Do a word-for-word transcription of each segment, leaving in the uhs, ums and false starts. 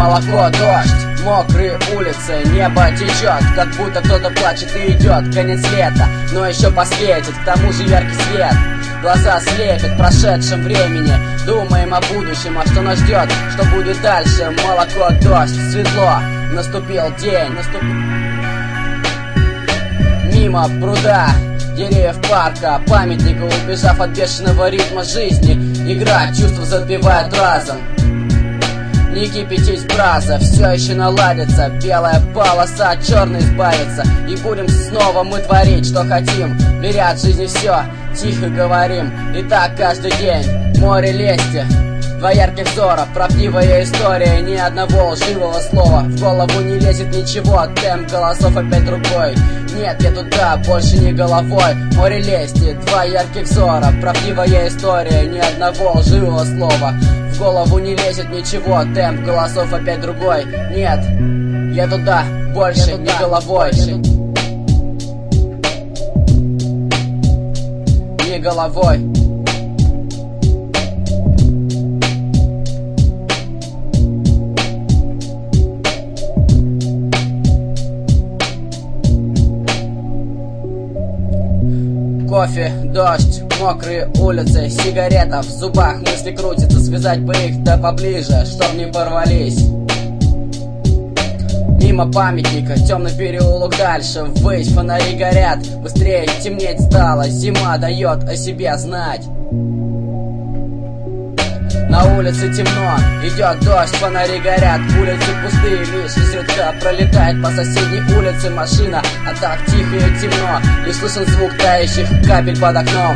молоко, дождь, мокрые улицы, небо течет, как будто кто-то плачет и идет. Конец лета, но еще посветит, к тому же яркий свет. Глаза слепят в прошедшем времени. Думаем о будущем, а что нас ждет, что будет дальше. Молоко, дождь, светло, наступил день, наступил... Мимо пруда, деревьев парка, памятника, убежав от бешеного ритма жизни. Игра чувств забивает разом. Не кипятись, браза, все еще наладится. Белая полоса от черной избавится. И будем снова мы творить, что хотим, беря от жизни все, тихо говорим. И так каждый день, море лести, два ярких взора, правдивая история, ни одного лживого слова. В голову не лезет ничего, темп голосов опять другой. Нет, я туда, больше не головой. Море лести, два ярких взора, правдивая история, ни одного лживого слова. В голову не лезет ничего, темп голосов опять другой. Нет, я туда, больше не головой. Не головой. Кофе, дождь, мокрые улицы, сигарета в зубах, мысли крутятся, связать бы их да поближе, чтоб не порвались. Мимо памятника, темный переулок дальше, ввысь, фонари горят, быстрее темнеть стало, зима дает о себе знать. На улице темно, идет дождь, фонари горят, улицы пустые, лишь изредка пролетает по соседней улице машина, а так тихо и темно, лишь слышен звук тающих капель под окном.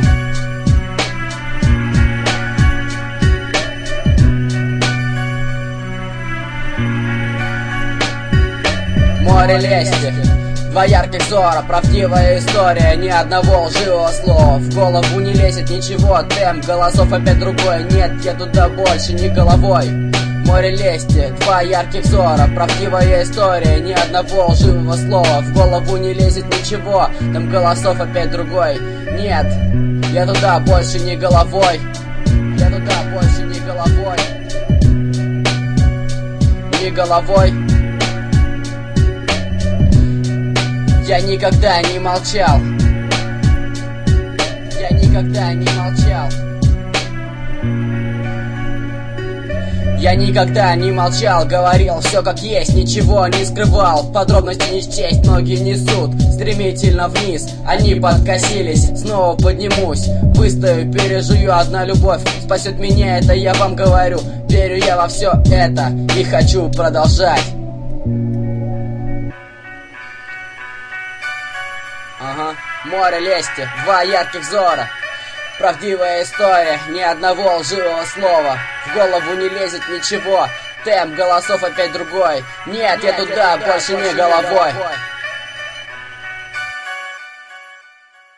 Море лести, два ярких взора, правдивая история, ни одного лживого слова. В голову не лезет ничего, темп голосов опять другой. Нет, я туда больше не головой. Море лести, два ярких взора, правдивая история, ни одного лживого слова. В голову не лезет ничего, темп голосов опять другой. Нет, я туда больше не головой. Я туда больше не головой. Не головой. Я никогда не молчал. Я никогда не молчал. Я никогда не молчал, говорил все как есть, ничего не скрывал. Подробности не счесть, ноги несут стремительно вниз. Они подкосились, снова поднимусь. Выстою, пережую, одна любовь спасет меня, это я вам говорю. Верю я во все это и хочу продолжать. Ага, море лести, два ярких взора, правдивая история, ни одного лживого слова. В голову не лезет ничего, темп голосов опять другой. Нет, я туда больше не головой.